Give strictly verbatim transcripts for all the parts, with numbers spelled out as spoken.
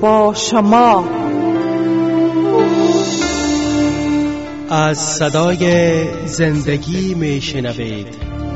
با شما. از صدای زندگی می شنوید.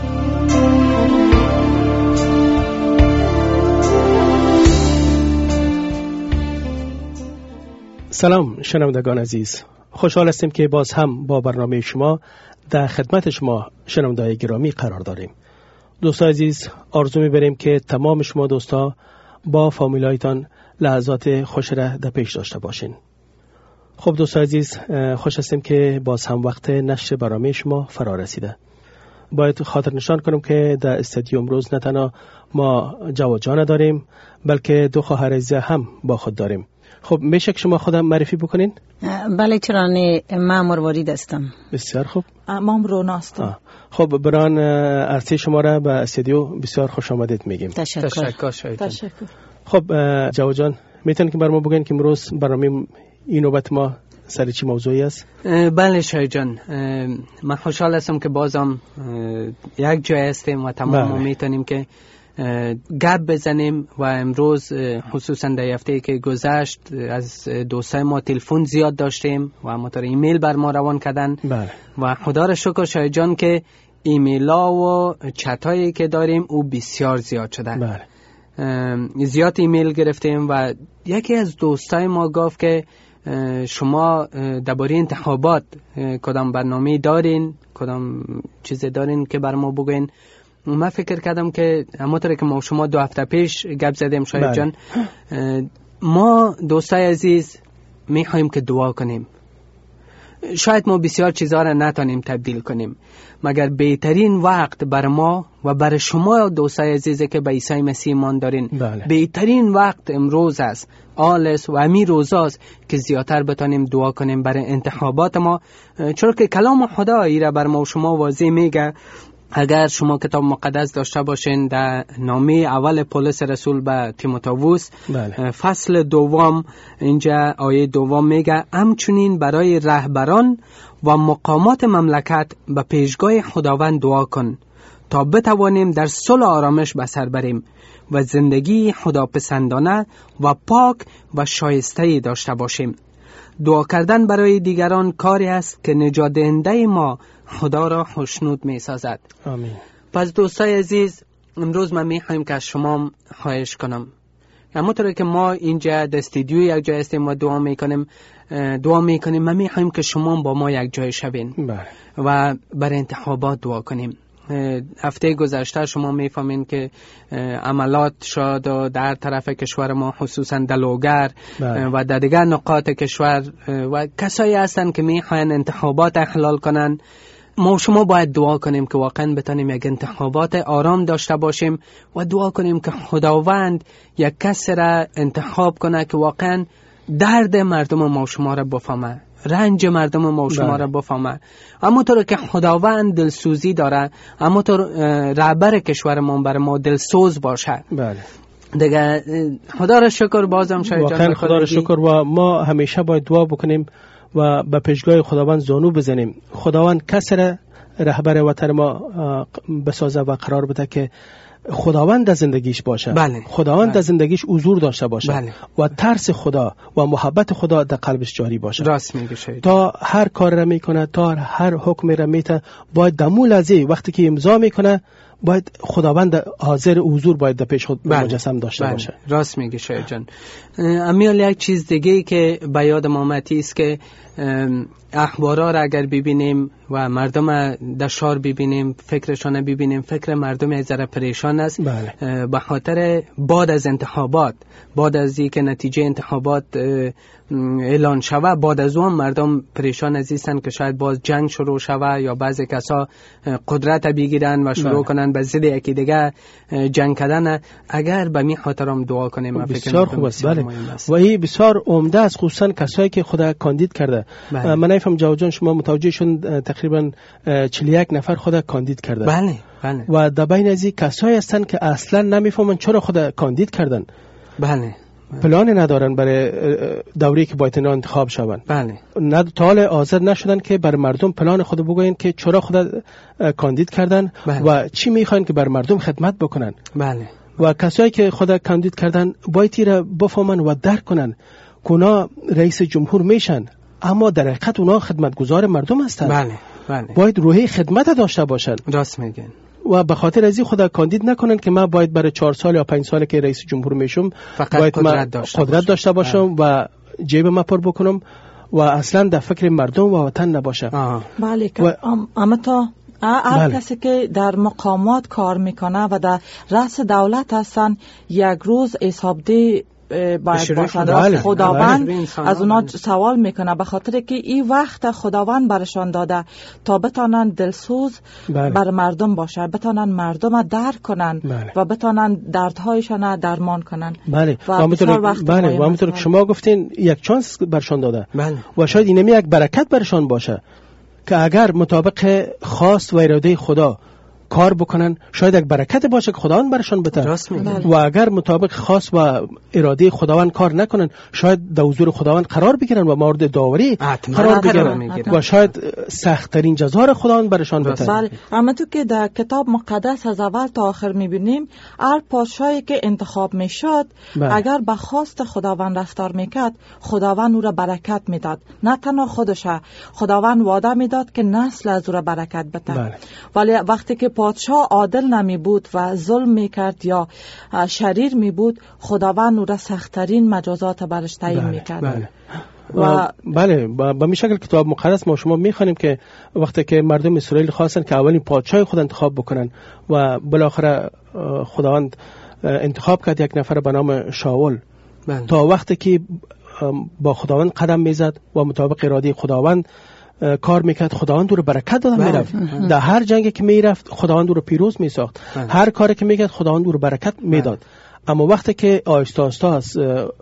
سلام شنوندگان عزیز، خوشحال هستیم که باز هم با برنامه شما در خدمت شما شنوندگان گرامی قرار داریم. دوستان عزیز، آرزو می‌بریم که تمام شما دوستا با فامیلایتان لحظات خوش را در پیش داشته باشین. خب دوستان عزیز، خوش هستیم که باز هم وقت نشر برنامه شما فرا رسیده. باید خاطر نشان کنم که در استودیو امروز نه تنها ما جواد جان داریم، بلکه دو خواهر عزیز هم با خود داریم. خب میشه که شما خودم معرفی بکنین؟ بله چرا نه، من مروارید هستم. بسیار خوب. من رونا هستم. خب بران ارسی شما را به استودیو بسیار خوش آمدید میگیم. تشکر. تشکر. تشکر. خب جواد جان، میتونید که بر ما بگین که امروز برنامه این نوبت ما سر چی موضوعی است؟ بله شاید جان، من خوشحال هستم که بازم یک جای هستیم و تمام ما میتونیم که گپ بزنیم و امروز خصوصا در هفته که گذشت از دوستای ما تلفن زیاد داشتیم و همونطور ایمیل بر ما روان کردن. بله. و خدا را شکر شاید جان که ایمیل ها و چت هایی که داریم او بسیار زیاد شده. بله. زیاد ایمیل گرفتیم و یکی از دوستای ما گفت که شما درباره انتخابات کدام برنامه دارین، کدام چیز دارین که بر ما بگوین. من فکر کردم که همونطور که ما شما دو هفته پیش گپ زدیم شاید بله. جان، ما دوستای عزیز میخوایم که دعا کنیم. شاید ما بسیار چیزها را نتانیم تبدیل کنیم، مگر بهترین وقت بر ما و بر شما دوستای عزیزی که به عیسی مسیح ایمان دارین، بله. بهترین وقت امروز است، آلس و امی روزاست که زیادتر بتانیم دعا کنیم برای انتخابات ما، چون که کلام خدا ای را بر ما و شما واضح میگه. اگر شما کتاب مقدس داشته باشین در نامه اول پولس رسول به تیموتائوس، بله. فصل دوم، اینجا آیه دوم میگه همچنین برای رهبران و مقامات مملکت به پیشگاه خداوند دعا کن تا بتوانیم در صلح و آرامش به سر بریم و زندگی خداپسندانه و پاک و شایسته داشته باشیم. دعا کردن برای دیگران کاری است که نجات دهنده ما خدا را خوشنود می سازد. آمین. پس دوستای عزیز، امروز من می خواهیم که از شما خواهش کنم، همونطور که ما اینجا در استودیو یک جای هستیم و دعا می کنیم دعا می کنیم من می خواهیم که شما با ما یک جای شوین. بله. و برای انتخابات دعا کنیم. هفته گذشته شما میفهمین که عملات شد در طرف کشور ما، خصوصا در لوگر و در دیگر نقاط کشور و کسایی هستن که میخواین انتخابات احلال کنن. ما شما باید دعا کنیم که واقعا بتانیم یک انتخابات آرام داشته باشیم و دعا کنیم که خداوند یک کس را انتخاب کنه که واقعا درد مردم ما شما را بفهمه، رنج مردم ما و شما را بفهمه. همونطور که خداوند دلسوزی داره، همونطور رهبر کشور ما بر ما دلسوز باشه. بله. دیگه خدا را شکر، بازم شاید جان واقعا خدا را شکر و ما همیشه باید دعا بکنیم و به پیشگاه خداوند زانو بزنیم. خداوند کس را رهبر وطن ما بسازه و قرار بده که خداوند در زندگیش باشه. بله. خداوند بله. در زندگیش حضور داشته باشه. بله. و ترس خدا و محبت خدا در قلبش جاری باشه. راست میگه شاید. تا هر کار را میکنه، تا هر حکم را میته، باید دمو لحظه وقتی که امضا میکنه باید خداوند حاضر حضور باید در پیش خود بله. مجسم داشته بله. باشه. راست میگه شاید جان. امیال یک چیز دیگه که به یاد آمد است که اخبارا را اگر ببینیم و مردم در شهر ببینیم، فکرشان ببینیم، فکر مردم از ذره پریشان است. بله. به خاطر بعد از انتخابات، بعد از اینکه نتیجه انتخابات اعلان شوه، بعد از اون مردم پریشان هستند که شاید باز جنگ شروع شوه یا بعضی کسا قدرت بگیرن و شروع بله. کنن به ضد یکی دیگه جنگ کردن. اگر به می خاطرم دعا کنیم بسیار خوب است. بله. و این بسیار عمده است، خصوصا کسایی که خدا کاندید کرده. بله. من نفهم جواد جان شما متوجه شون تقریبا چهل و یک نفر خدا کاندید کرده. بله بله. و در بین از این کسایی هستن که اصلا نمیفهمن چرا خدا کاندید کردن. بله. پلان ندارن برای دوری که باید انتخاب شوند. بله. نه تا حال حاضر نشدن که بر مردم پلان خود بگوین که چرا خدا کاندید کردن. بله. و چی میخواین که بر مردم خدمت بکنن. بله. و کسایی که خدا کاندید کردن باید را بفهمن و درک کنن که اونا رئیس جمهور میشن، اما در حقیقت اونا خدمتگزار مردم هستند. بله بله. باید روحی خدمت داشته باشن. راست میگن. و به خاطر ازی خدا کاندید نکنن که من باید برای چهار سال یا پنج سال که رئیس جمهور میشم باید قدرت داشته قدرت داشته باشم و جیب ما پر بکنم و اصلا در فکر مردم و وطن نباشم. بله و... اما تا هر بله. کسی که در مقامات کار میکنه و در رأس دولت هستن یک روز حسابدهی باید باشند. بله. خداوند بله. از اونا سوال میکنه به خاطر که این وقت خداوند برشان داده تا بتانن دلسوز بله. بر مردم باشه، بتانن مردم درک کنن بله. و بتانن دردهایشان درمان کنن. بله و همونطور بله و همونطور که شما گفتین یک چانس برشان داده بله. و شاید اینمی یک برکت برشان باشه که اگر مطابق خواست و اراده خدا کار بکنن شاید یک برکت باشه که خداوند برشان بده. و اگر مطابق خاص و اراده خداوند کار نکنن شاید در حضور خداوند قرار بگیرن و مورد داوری قرار بگیرن و شاید سخت ترین جزا را خداوند برشان بده. بله اما تو که در کتاب مقدس از اول تا آخر میبینیم هر پادشاهی که انتخاب میشد اگر به خواست خداوند رفتار میکرد خداوند او را برکت میداد. نه تنها خودش، خداوند وعده میداد که نسل از او را برکت بده. ولی وقتی که پادشاه عادل نمی بود و ظلم می کرد یا شریر می بود خداوند او را سخت‌ترین مجازات برش تعیین می کرد. بله. و بله به می شکل کتاب مقدس ما شما می خوانیم که وقتی که مردم اسرائیل خواستن که اولین پادشاه خود انتخاب بکنن و بالاخره خداوند انتخاب کرد یک نفر به نام شاول بله. تا وقتی که با خداوند قدم می زد و مطابق اراده خداوند کار میکرد خداوند او رو برکت دادن میرفت. در هر جنگی که میرفت خداوند او رو پیروز میساخت. هر کاری که میکرد خداوند او رو برکت میداد. اما وقتی که آهسته آهسته از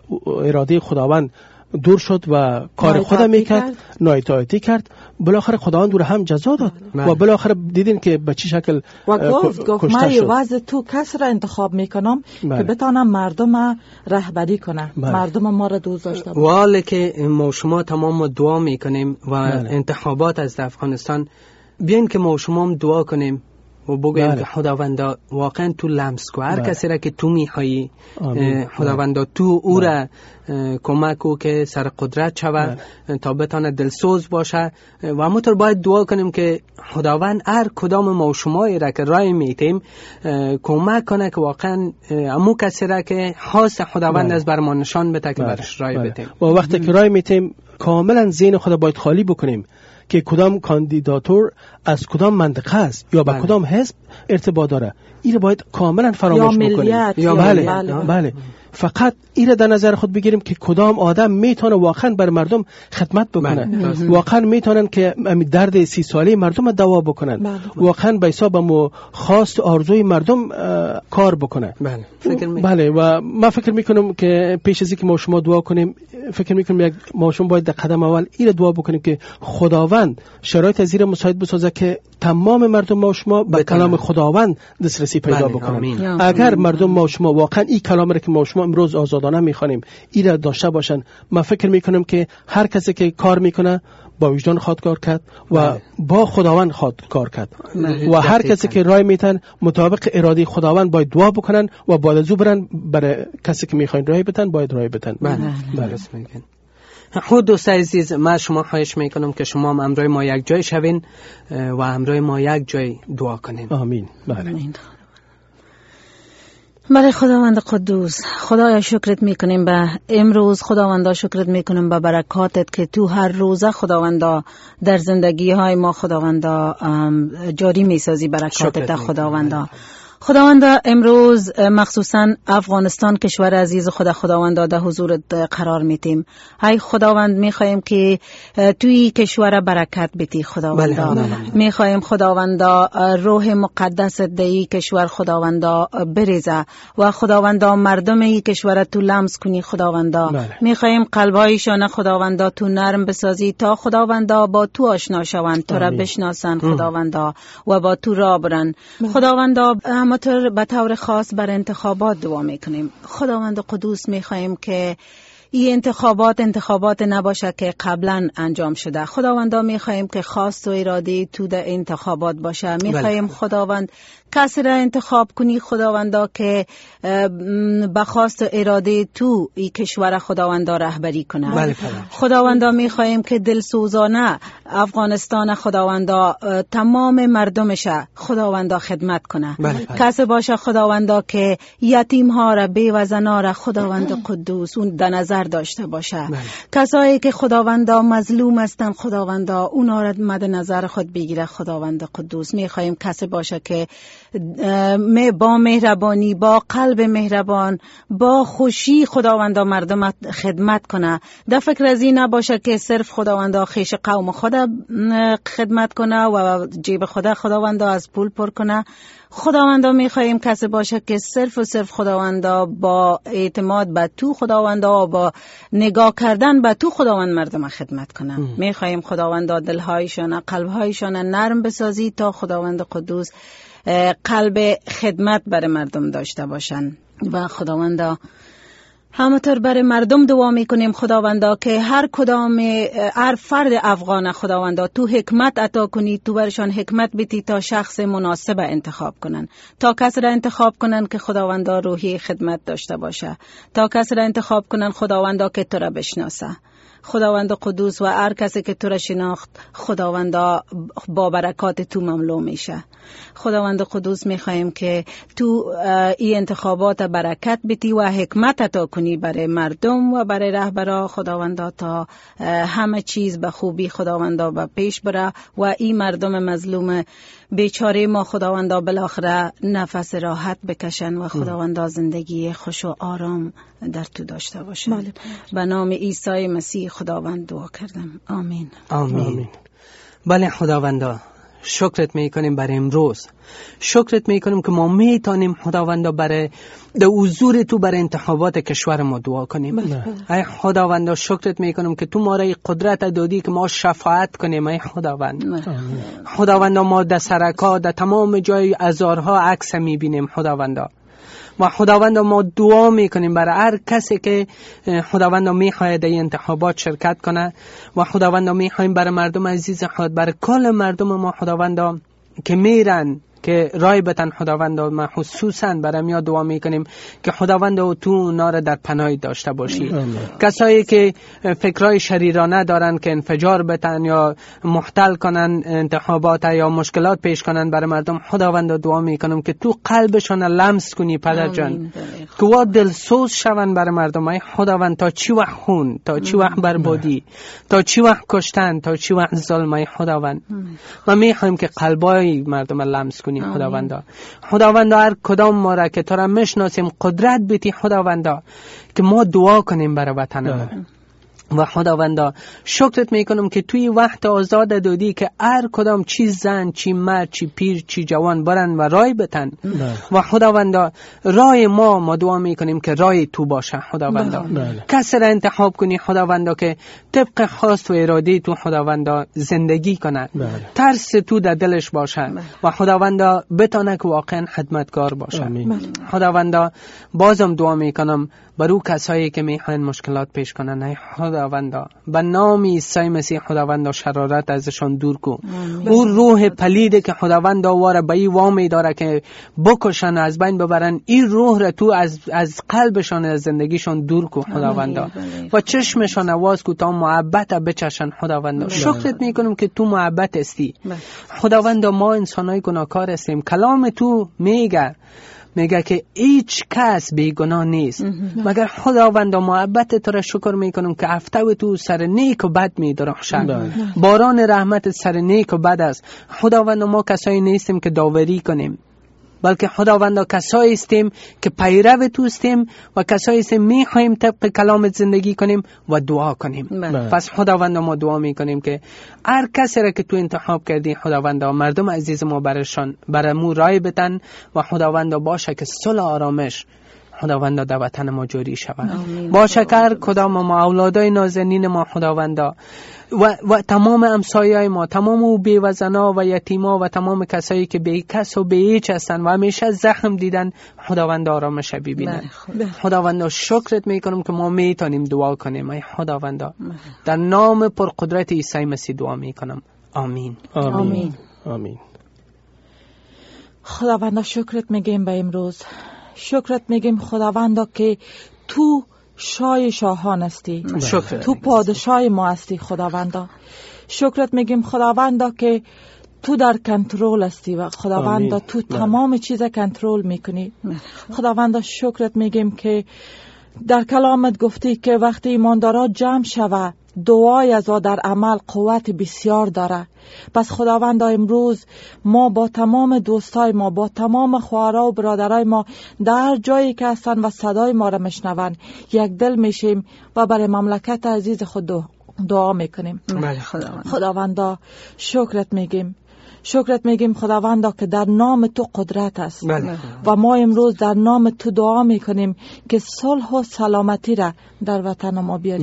اراده خداوند دور شد و کار خود میکرد نااطاعتی کرد بالاخره خداوند او رو هم جزا داد و بالاخره دیدین که به چه شکل و گفت گفت من واسه تو کس را انتخاب میکنم بله. که بتانم مردم رهبری کنه بله. مردم ما را دوست داشته باشه. والا که ما شما تمام دعا میکنیم و بله. انتخابات از افغانستان بیاین که ما شما دعا کنیم و بگویم که خداوندا واقعا تو لمس کو هر کسی را که تو میخوایی خداوندا تو او را کمک کو که سر قدرت شود تا بتانه دلسوز باشه و همونطور باید دعا کنیم که خداوند هر کدام ما و شمایی را که رای میتیم کمک کنه که واقعا همون کسی را که خواست خداوند از بر ما نشان بده که برش رای بتیم. و وقتی که رای میتیم کاملا ذهن خدا باید خالی بکنیم که کدام کاندیداتور از کدام منطقه است یا با کدام حزب ارتباط داره این رو باید کاملا فراموش بکنیم. یا بله بله. بله فقط این رو در نظر خود بگیریم که کدام آدم میتونه واقعا بر مردم خدمت بکنه، واقعا میتونن که درد سی ساله مردم رو دوا بکنن، واقعا به حساب مو خواست آرزوی مردم کار بکنه. بله فکر می... بله و من فکر میکنم که پیش از اینکه ما شما دعا کنیم فکر میکنم یک ما شما باید در قدم اول این دعا بکنیم که خداوند شرایط زیر مساعد بسازه که تمام مردم ما شما به کلام خداوند دسترسی پیدا بکنن. اگر مردم ما شما واقعا این کلام را که ما شما امروز آزادانه میخوانیم این را داشته باشن، من فکر میکنم که هر کسی که کار میکنه با وجدان خود کار کرد و بله. با خداوند خود کار کرد بله. و هر کسی که رای میتن مطابق اراده خداوند باید دعا بکنن و باید از او برن برای کسی که میخواین رای بتن باید رای بتن. بله بله میگن. خود دوست عزیز من شما خواهش میکنم که شما هم همراه ما یک جای شوین و همراه ما یک جای دعا کنین. آمین. بله بله خداوند قدوس، خدایا شکرت میکنیم به امروز، خداوندا شکرت میکنیم به برکاتت که تو هر روزه خداوندا در زندگی های ما خداوندا جاری میسازی برکاتت خداوندا. خداوندا امروز مخصوصا افغانستان کشور عزیز خدا خداوندا در حضورت قرار میتیم. های خداوند میخوایم که توی کشور برکت بدی خداوندا. میخوایم خداوندا روح مقدس دی کشور خداوندا بریزه و خداوندا مردم این کشور تو لمس کنی خداوندا. میخوایم قلبایشان خداوندا تو نرم بسازی تا خداوندا با تو آشنا شوند، تو را بشناسن خداوندا و با تو راه برن خداوندا. همطور به طور خاص بر انتخابات دعا میکنیم خداوند قدوس، میخواهیم که این انتخابات انتخابات نباشه که قبلا انجام شده. خداوندا میخواهیم که خواست و اراده تو در انتخابات باشه. میخواهیم خداوند کسی را انتخاب کنی خداوندا که به خواست و اراده تو این کشور خداوندا رهبری کنه. بله خداوندا میخواهیم که دلسوزانه افغانستان خداوندا تمام مردمش خداوندا خدمت کنه. بله کسی باشه خداوندا که یتیم ها را بیوزنا را خداوند قدوس اون در نظر داشته باشه. بله. کسایی که خداوندا مظلوم هستن خداوندا اونا را مد نظر خود بگیره خداوند قدوس. میخواهیم کسی باشه که با مهربانی با قلب مهربان با خوشی خداوندا مردم خدمت کنه. در فکر از این نباشه که صرف خداوندا خیش قوم خود خدمت کنه و جیب خدا خداوندا از پول پر کنه. خداوندا میخواهیم کسی باشه که صرف و صرف خداوندا با اعتماد به تو خداوندا و با نگاه کردن به تو خداوند مردم خدمت کنه. میخواهیم خداوندا دلهایشان قلبهایشان نرم بسازی تا خداوند قدوس قلب خدمت برای مردم داشته باشن. و خداوندا همونطور برای مردم دعا میکنیم خداوندا که هر کدام هر فرد افغان خداوندا تو حکمت عطا کنی، تو برشان حکمت بیتی تا شخص مناسب انتخاب کنن، تا کسی را انتخاب کنن که خداوندا روحی خدمت داشته باشه، تا کسی را انتخاب کنن خداوندا که تو را بشناسه. خداوند قدوس و هر کسی که تو را شناخت خداوندا با برکات تو مملو میشه. خداوند قدوس میخواهیم که تو این انتخابات برکت بیتی و حکمت عطا کنی برای مردم و برای رهبرا خداوندا تا همه چیز به خوبی خداوندا به پیش بره و این مردم مظلوم بیچاره ما خداوندا بالاخره نفس راحت بکشن و خداوندا زندگی خوش و آرام در تو داشته باشن. به نام عیسی مسیح خداوند دعا کردم. آمین. آمین, آمین. بله خداوندا شکرت میکنیم برای امروز. شکرت میکنیم که ما میتونیم خداوندا برای در حضور تو برای انتخابات کشور ما دعا کنیم. ای خداوندا شکرت میکنیم که تو ما را قدرت دادی که ما شفاعت کنیم. ای خداوند خداوندا ما در سرکا در تمام جای هزارها عکس میبینیم خداوندا. و خداوند ما دعا میکنیم برای هر کسی که خداوند میخواهد در انتخابات شرکت کنه و خداوند میخوایم برای مردم عزیز خود برای کل مردم ما خداوند که میرن که رای بتن خداوند ما خصوصا برای ما دعا میکنیم که خداوند تو اونا را در پناه داشته باشی. کسایی که فکرای شریرانه دارن که انفجار بتن یا مختل کنن انتخابات یا مشکلات پیش کنن برای مردم خداوند دعا میکنیم که تو قلبشون لمس کنی پدر جان که وا دلسوز شون برای مردم. ای خداوند تا چی وقت خون، تا چی وقت بربادی، تا چی وقت کشتن، تا چی وقت ظلم. ای خداوند ما میخوایم که قلبای مردم لمس کنی خداوندا. خداوندا هر کدام ما را که تو را میشناسیم قدرت بیتی خداوندا که ما دعا کنیم برای وطنمون. و خداوندا شکرت میکنم که توی وقت آزاد دادی که هر کدام چی زن، چی مرد، چی پیر، چی جوان برن و رای بتن. و خداوندا رای ما ما دعا میکنیم که رای تو باشه خداوندا. کسی را انتخاب کنی خداوندا که طبق خواست و اراده تو خداوندا زندگی کنه. ترس تو در دلش باشه و خداوندا بتونه که واقعا خدمتگار باشه. خداوندا بازم دعا میکنم برو کسایی که میخواین مشکلات پیش کنن. ای خداوندا به نام عیسی مسیح خداوندا شرارت ازشان دور کو. او روح پلیده که خداوندا واره به این وامی داره که بکشن از بین ببرن، این روح را تو از از قلبشان از زندگیشان دور کو خداوندا و چشمشان آواز کو تا محبت بچشن خداوندا. شکرت میکنم که تو محبت هستی خداوندا. ما انسانای گناهکار هستیم. کلام تو میگه میگه که هیچ کس بیگناه نیست مگر خداوند. محبت تو را شکر میکنم که هفته تو سر نیک و بد میدرخشد. باران رحمت سر نیک و بد است خداوند. ما کسایی نیستیم که داوری کنیم، بلکه خداوند کسایی استیم که پیرو تو استیم و کسایی استیم میخوایم طبق کلامت زندگی کنیم و دعا کنیم. پس خداوند ما دعا میکنیم که هر کسی را که تو انتخاب کردی خداوند مردم عزیز ما برشان برامو رای بتن و خداوند باشه که صلح آرامش خداوندا در وطن ما جاری شود. با شکر کدام ما اولادای نازنین ما خداوندا و, و تمام امسایه‌های ما، تمام او بیوزنا و یتیما و تمام کسایی که بی کس و بی هیچ هستن و همیشه زخم دیدن، خداوند آرامش ببینن. خداوند شکرت میکنم که ما میتونیم دعا کنیم. ای خداوند در نام پرقدرت عیسی مسیح دعا میکنم. آمین. آمین. آمین. خداوند شکرت میگیم به امروز. شکرت میگیم خداوند که تو شاه شاهان هستی. شکرت. تو پادشاه ما هستی خداوند. شکرت میگیم خداوند که تو در کنترل هستی و خداوند تو تمام چیز کنترل میکنی. خداوند شکرت میگیم که در کلامت گفتی که وقتی ایماندارا جمع شوه دعای از او در عمل قوت بسیار داره. پس خداوند امروز ما با تمام دوستای ما، با تمام خواهرها و برادرای ما در جایی که هستن و صدای ما را میشنون یک دل میشیم و برای مملکت عزیز خود دعا میکنیم. خداوند خداوند شکرت میگیم. شکرت میگیم خداوند که در نام تو قدرت است. بله. و ما امروز در نام تو دعا میکنیم که صلح و سلامتی را در وطن ما بیاری.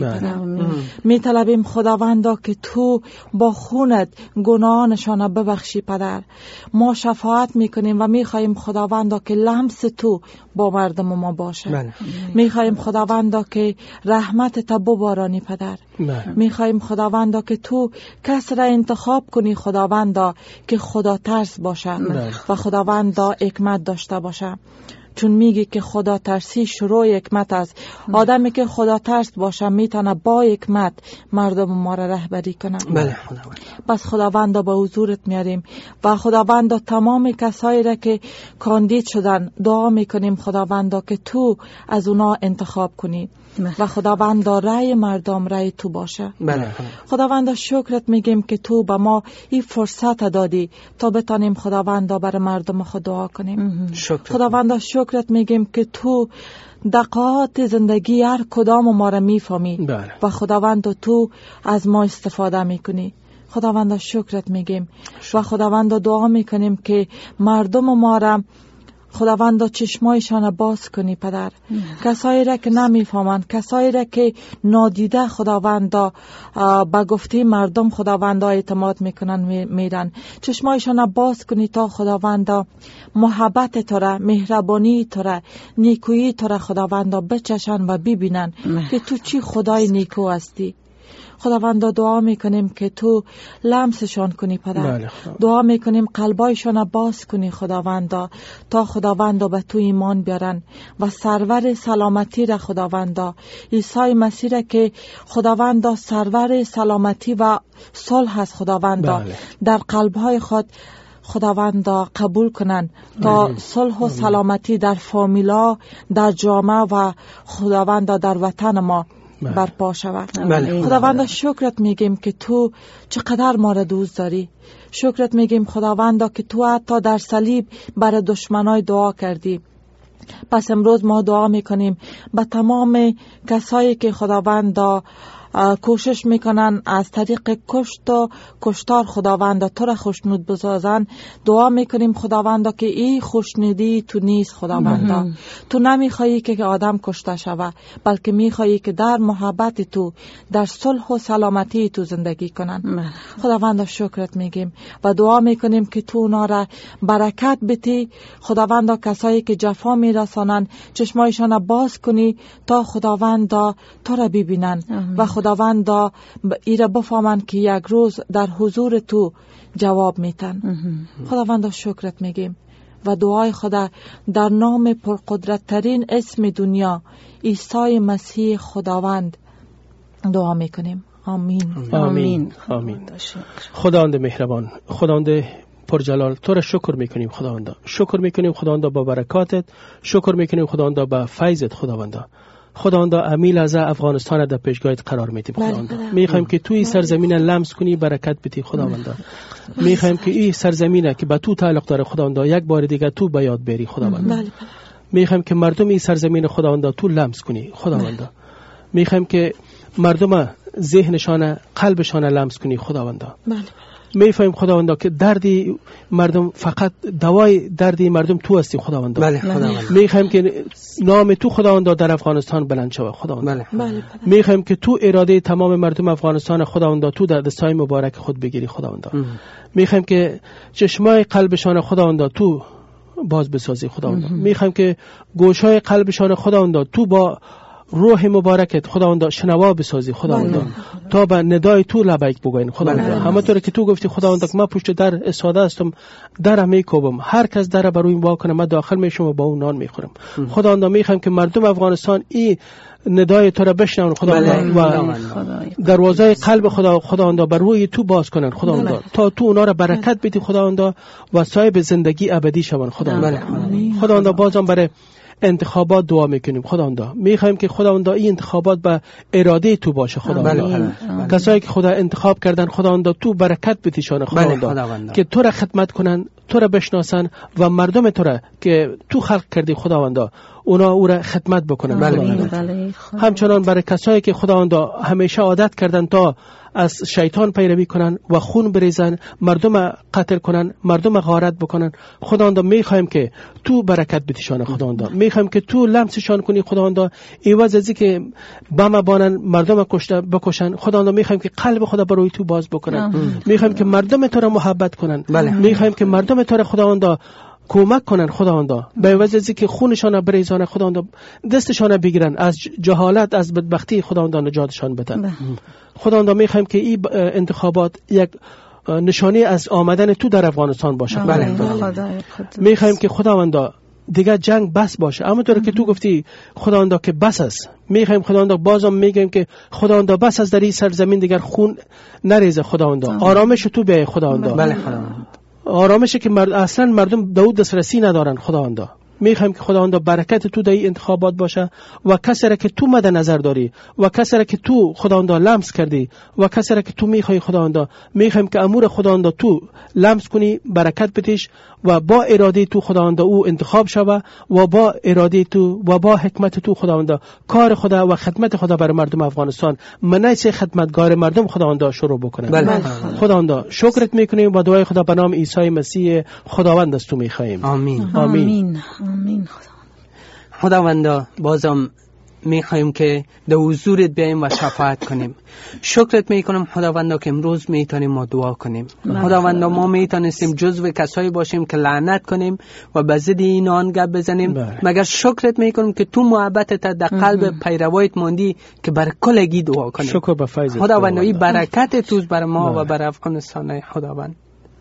میطلبیم خداوند که تو با خونت گناهانشان ببخشی پدر. ما شفاعت میکنیم و میخواهیم خداوند که لمس تو با مردم ما باشه. بله. میخواهیم خداوند که رحمت تا ببارانی پدر. بله. میخواهیم خداوند که تو کس را انتخاب کنی خداوند که خدا ترس باشه و خداوند حکمت داشته باشه. چون میگی که خدا ترسی شروع حکمت است. آدمی که خدا ترس باشه میتونه با حکمت مردم ما را رهبری کنه. بله خداوند. پس خداوند با حضورت میاریم و خداوند تمام کسایی را که کاندید شدن دعا میکنیم خداوند که تو از اونا انتخاب کنی و خداوند رای مردم رای تو باشه. بله. خداوند شکرت میگیم که تو به ما این فرصت دادی تا بتانیم خداوند برای مردم خود دعا کنیم. شکر. خداوند شکرت میگیم که تو دقایق زندگی هر کدام ما را میفهمی. بله. و خداوند تو از ما استفاده میکنی. خداوند شکرت میگیم و خداوند دعا میکنیم که مردم ما را خداوند چشمایشان باز کنی پدر. کسایی را که نمیفهمند، کسایی را که نادیده خداوند با گفته مردم خداوند اعتماد میکنن میرن، چشمایشان باز کنی تا خداوند محبت تو را، مهربانی تو را، نیکویی تو را خداوند بچشن و ببینن که تو چی خدای نیکو هستی. خداوند دعا میکنیم که تو لمسشان کنی پدر. بله. دعا میکنیم قلبایشان باز کنی خداوند تا خداوند به تو ایمان بیارن و سرور سلامتی را خداوند عیسی مسیح را که خداوند سرور سلامتی و صلح هست خداوند بله. در قلبهای خود خداوند قبول کنن تا صلح و سلامتی در فامیلا، در جامعه و خداوند در وطن ما برپا شود. بله. خداوند شکرت میگیم که تو چقدر ما را دوست داری. شکرت میگیم خداوند که تو حتی در صلیب برای دشمنای دعا کردی. پس امروز ما دعا میکنیم به تمام کسایی که خداوند کوشش میکنن از طریق کشت و کشتار خداوند تو را خوشنود بسازن. دعا میکنیم خداوند که این خوشنودی تو نیست خداوند. تو نمیخوایی که آدم کشته شوه، بلکه میخوایی که در محبت تو، در صلح و سلامتی تو زندگی کنن. خداوند شکرت میگیم و دعا میکنیم که تو اونا را برکت بدی خداوند. کسایی که جفا میرسانن چشمایشان باز کنی تا خداوند تو را ببینن و خداوند ایره بفهمن که یک روز در حضور تو جواب میتن. خداوند شکرت میگیم و دعای خدا در نام پرقدرت ترین اسم دنیا عیسی مسیح خداوند دعا میکنیم. آمین. آمین. آمین. خداوند مهربان، خداوند پرجلال، تو را شکر میکنیم خداوند. شکر میکنیم خداوند با برکاتت، شکر میکنیم خداوند با فیضت خداوند. خداوند امیل از افغانستان در پیشگاهت قرار میدیم خداوند. میخوایم که توی سرزمین لمس کنی، برکت بدی خداوند. میخوایم که این سرزمینه که به تو تعلق داره خداوند یک بار دیگه تو به یاد بری خداوند. میخوایم که مردم این سرزمین خداوند تو لمس کنی خداوند. میخوایم که مردم ذهنشان، قلبشان لمس کنی خداوند. میفهمیم خداوندا که دردی مردم فقط دوای دردی مردم تو هستی خداوندا. بله خداوند. میخوایم که نام تو خداوندا در افغانستان بلند شود خداوندا. بله. بله. میخوایم که تو اراده تمام مردم افغانستان خداوندا تو در دستای مبارک خود بگیری خداوندا. میخوایم که چشمای قلبشان خداوندا تو باز بسازی خداوندا. میخوایم که گوشای قلبشان خداوندا تو با روح مبارکت خداوندا شنوا بسازی خداوندا، تا به ندای تو لبیک بگوین خداوندا. همونطور که تو گفتی خداوندا که من پشت در استاده هستم، در میکوبم، هر کس در بر روی وا کنه من داخل میشم و با اون نان میخورم. خداوندا میخوام که مردم افغانستان این ندای تو را بشنون خداوندا و دروازه قلب خدا خداوندا بر روی تو باز کنن خداوندا، تا تو اونا را برکت بدی خداوندا و صاحب زندگی ابدی شون خداوندا. خداوندا بازم برای انتخابات دعا میکنیم خداوندا. میخوایم که خداوندا این انتخابات به اراده تو باشه خداوندا. کسایی که خدا انتخاب کردن خداوندا تو برکت بتیشان خداوندا، که تو را خدمت کنن، تو را بشناسن و مردم تو را که تو خلق کردی خداوندا اونا او را خدمت بکنن. بله. همچنان برای کسایی که خداوندا همیشه عادت کردن تا از شیطان پیروی کنن و خون بریزن، مردم قتل کنن، مردم غارت بکنن خداوندا، میخوایم که تو برکت بتیشان خداوندا. میخوایم که تو لمسشان کنی خداوندا، ایواز ازی که بم بانن مردم کشته بکشن خداوندا، میخوایم که قلب خدا بروی تو باز بکنن. میخوایم که مردم تو را محبت کنن. میخوایم که مردم تو را خداوندا کمک کنن خداوندا، به عوض از که خونشان بریزان خداوندا، دستشان بگیرن، از جهالت از بدبختی خداوندا نجاتشان بدن. خداوندا میخوایم که این انتخابات یک نشانی از آمدن تو در افغانستان باشه. بله. میخوایم که خداوندا دیگه جنگ بس باشه، اما طور که تو گفتی خداوندا که بس است. میخوایم خداوندا بازم میگیم که خداوندا بس از در این سرزمین دیگر خون نریزه خداوندا، آرامش تو به خداوندا. بله خداوندا. آرامشه که مرد اصلا مردم داود دسترسی ندارن خداوندا. میخوایم که خداوندا برکت تو در این انتخابات باشه و کسی را که تو مد نظر داری و کسی را که تو خداوندا لمس کردی و کسی را که تو میخوای خداوندا، میخوایم که امور خداوندا تو لمس کنی، برکت بتیش و با اراده تو خداوندا او انتخاب شوه و با اراده تو و با حکمت تو خداوندا کار خدا و خدمت خدا برای مردم افغانستان منیس خدمتگار مردم خداوندا شروع بکنه. بله. خداوندا شکرت میکنیم و دعای خدا به نام عیسی مسیح خداوند است تو میخوایم. آمین. آمین. آمین. خداوندا بازم میخوایم که در حضورت بیاییم و شفاعت کنیم. شکرت میکنم خداوندا که امروز میتونیم ما دعا کنیم. خداوندا ما میتونستیم جزو کسایی باشیم که لعنت کنیم و به ضد اینان گپ بزنیم، مگر شکرت میکنم که تو محبتت در قلب پیروایت موندی که بر کلگی دعا کنیم. شکر به فیضت خداوندا، این برکت توست بر ما و بر افغانستان. خداوند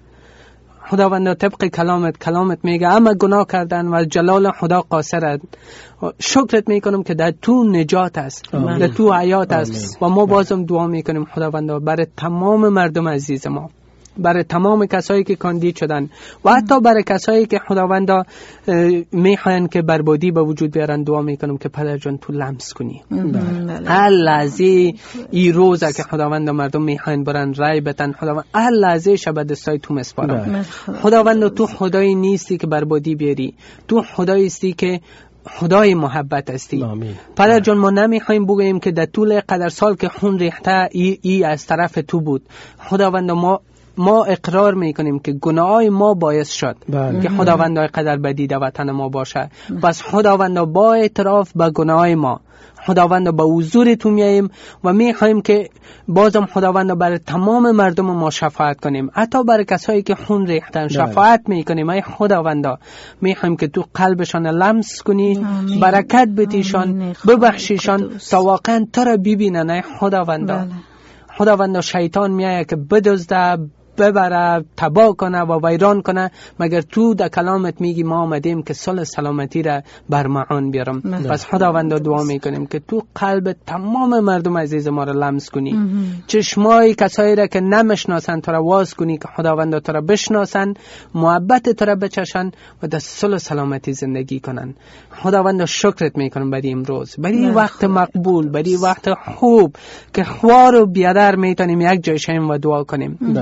خداوند طبق کلامت کلامت میگه اما گناه کردن و جلال خدا قاصرند. شکرت میکنم که در تو نجات است، در تو حیات است و ما بازم دعا میکنیم خداوند برای تمام مردم عزیز ما، برای تمام کسایی که کاندید شدن و حتی برای کسایی که خداوندا میخواین که بربادی به وجود بیارن، دعا میکنم که پدر جان تو لمس کنی. هر لحظه ای روزه که خداوندا مردم میخواین برن رای بتن، خداوند هر لحظه شب دستای تو مسپارم. خداوندا تو خدایی نیستی که بربادی بیاری، تو خدایی هستی که خدای محبت هستی. پدر جان ما نمیخوایم بگوییم که در طول قدر سال که خون ریخته ای, ای از طرف تو بود. خداوند ما ما اقرار میکنیم که گناهای ما باعث شد بله. که خداوند قدر بدی در وطن ما باشه. پس خداوند با اعتراف به گناهای ما خداوند به حضور تو میاییم و میخوایم که بازم خداوند برای تمام مردم ما شفاعت کنیم، حتی برای کسایی که خون ریختن شفاعت میکنیم. ای خداوند میخوایم که تو قلبشان لمس کنی، آمین. برکت بدیشان، ببخشیشان تا واقعا تو را ببینن. ای خداوند بله. خداوند شیطان میایه که بدزده، ببره، تباه کنه و ویران کنه، مگر تو در کلامت میگی ما آمدیم که صلح سلامتی را بر معان بیارم. پس خداوند دعا میکنیم که تو قلب تمام مردم عزیز ما را لمس کنی، چشمای کسایی را که نمیشناسن تو را واز کنی که خداوند تو را بشناسن، محبت تو را بچشن و در صلح سلامتی زندگی کنن. خداوند شکرت میکنم برای امروز، برای وقت مقبول، برای وقت خوب که خوار و بیادر میتونیم یک جای شیم و دعا کنیم و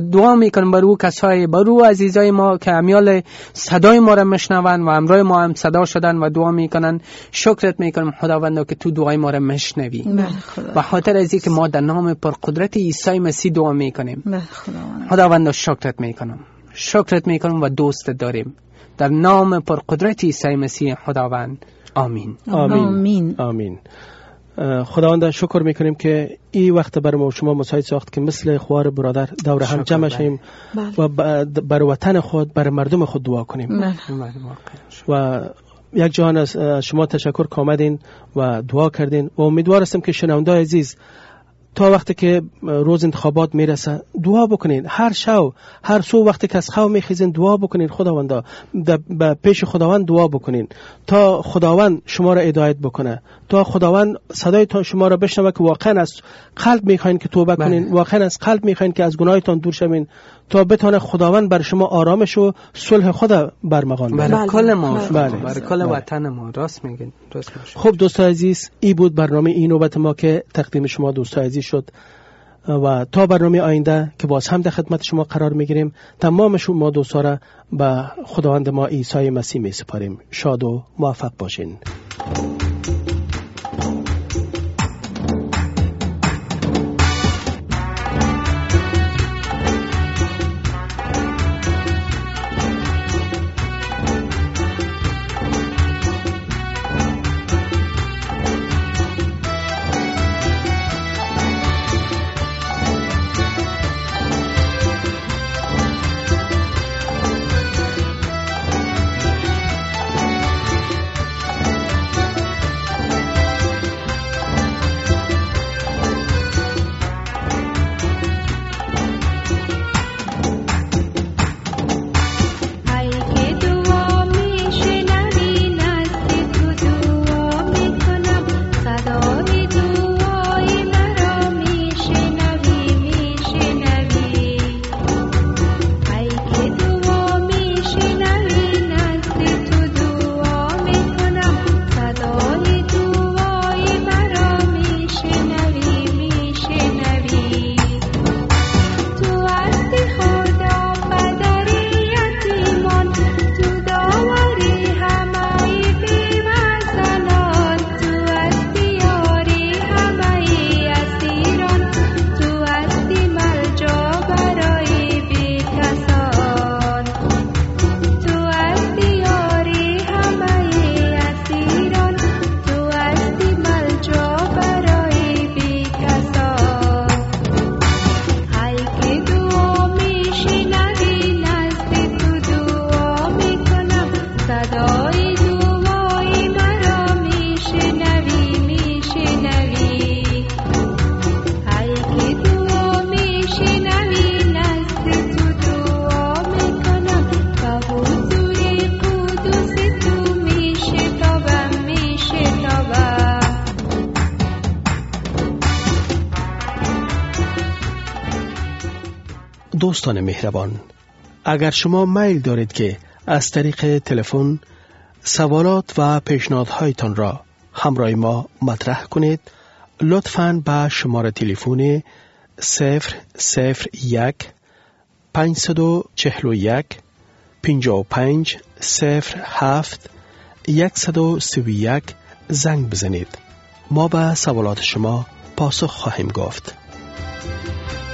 دعا میکنیم بر او کسای بر او عزیزای ما که امیال صدای ما را میشنون و همراه ما هم صدا شدن و دعا میکنن. شکرت میکنم خداوندا که تو دعای ما را میشنوی. و خاطر از اینکه ما در نام پرقدرت عیسی مسیح دعا میکنیم. خداوندا شکرت میکنم. شکرت میکنم و دوست داریم. در نام پرقدرت عیسی مسیح خداوند. آمین. آمین. آمین. آمین. خداوند شکر میکنیم که این وقت بر ما شما مساعد ساخت که مثل خوار برادر دور هم جمع شیم و بر وطن خود بر مردم خود دعا کنیم. و یک جهان از شما تشکر که آمدین و دعا کردین و امیدوار هستم که شنونده‌های عزیز تا وقتی که روز انتخابات میرسه دعا بکنین. هر شو هر سو وقتی که از خواب میخیزین دعا بکنین. خداوندا به پیش خداوند دعا بکنین تا خداوند شما را هدایت بکنه، تا خداوند صدای تا شما را بشنوه که واقعا از قلب میخواین که توبه کنین، واقعا از قلب میخواین که از گناهتان دور شوین، تا بتونه خداوند بر شما آرامش و صلح خدا برمغان بله. برای کل ما بله. برای کل وطن ما. راست میگین. خب دوستان عزیز، این بود برنامه این نوبت ما که تقدیم شما دوستان عزیز شد و تا برنامه آینده که باز هم در خدمت شما قرار میگیریم تمام شما دوستان را به خداوند ما عیسی مسیح می سپاریم. شاد و موفق باشین. دوستان مهربان، اگر شما میل دارید که از طریق تلفن سوالات و پیشنهادهایتان را همراه ما مطرح کنید، لطفاً به شماره تلفن صفر صفر یک پنجصد و چهل و یک پنجاه و پنج صفر هفت صد و سی و یک زنگ بزنید. ما به سوالات شما پاسخ خواهیم گفت.